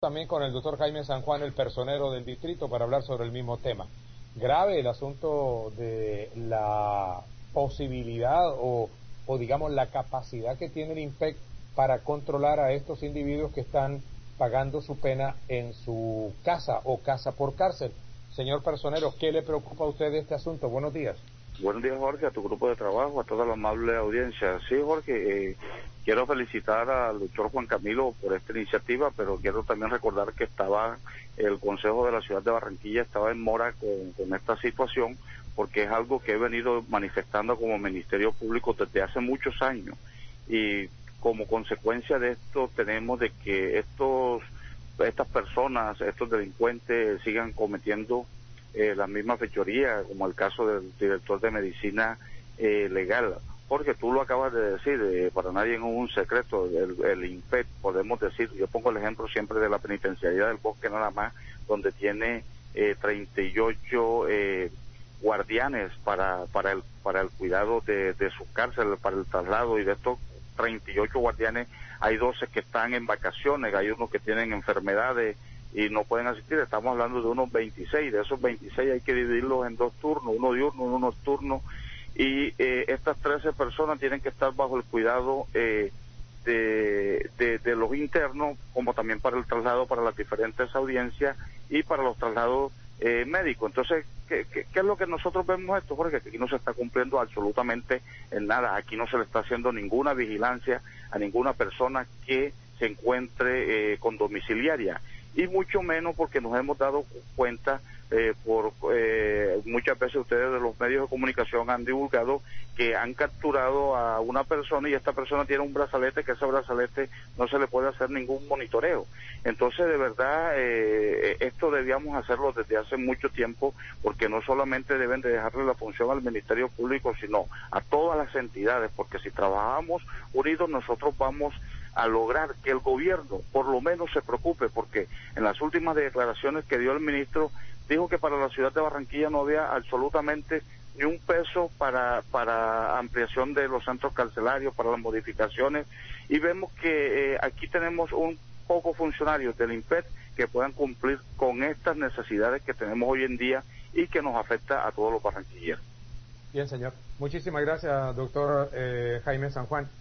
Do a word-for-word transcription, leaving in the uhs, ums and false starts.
También con el doctor Jaime San Juan, el personero del distrito, para hablar sobre el mismo tema. Grave el asunto de la posibilidad o, o digamos la capacidad que tiene el INPEC para controlar a estos individuos que están pagando su pena en su casa o casa por cárcel. Señor personero, ¿qué le preocupa a usted de este asunto? Buenos días. Buenos días, Jorge, a tu grupo de trabajo, a toda la amable audiencia. Sí, Jorge, eh, quiero felicitar al doctor Juan Camilo por esta iniciativa, pero quiero también recordar que estaba el Consejo de la Ciudad de Barranquilla, estaba en mora con, con esta situación, porque es algo que he venido manifestando como Ministerio Público desde hace muchos años. Y como consecuencia de esto tenemos de que estos estas personas, estos delincuentes sigan cometiendo Eh, la misma fechoría, como el caso del director de medicina eh, legal. Porque tú lo acabas de decir, eh, para nadie es un secreto, el, el INPEC, podemos decir, yo pongo el ejemplo siempre de la penitenciaría del Bosque nada más, donde tiene eh, treinta y ocho eh, guardianes para para el para el cuidado de, de su cárcel, para el traslado, y de estos treinta y ocho guardianes hay doce que están en vacaciones, hay unos que tienen enfermedades y no pueden asistir. Estamos hablando de unos veintiséis, de esos veintiséis hay que dividirlos en dos turnos, uno diurno, uno nocturno, y eh, estas trece personas tienen que estar bajo el cuidado eh, de, de, de los internos, como también para el traslado para las diferentes audiencias y para los traslados eh, médicos. Entonces, ¿qué, qué, ¿qué es lo que nosotros vemos esto, Jorge? Que aquí no se está cumpliendo absolutamente en nada, aquí no se le está haciendo ninguna vigilancia a ninguna persona que se encuentre eh, con domiciliaria, y mucho menos porque nos hemos dado cuenta, eh, por eh, muchas veces ustedes de los medios de comunicación han divulgado que han capturado a una persona y esta persona tiene un brazalete, que ese brazalete no se le puede hacer ningún monitoreo. Entonces, de verdad, eh, esto debíamos hacerlo desde hace mucho tiempo, porque no solamente deben de dejarle la función al Ministerio Público, sino a todas las entidades, porque si trabajamos unidos nosotros vamos a lograr que el gobierno por lo menos se preocupe, porque en las últimas declaraciones que dio el ministro dijo que para la ciudad de Barranquilla no había absolutamente ni un peso para para ampliación de los centros carcelarios, para las modificaciones, y vemos que eh, aquí tenemos un poco funcionarios del INPEC que puedan cumplir con estas necesidades que tenemos hoy en día y que nos afecta a todos los barranquilleros. Bien, señor. Muchísimas gracias, doctor eh, Jaime San Juan.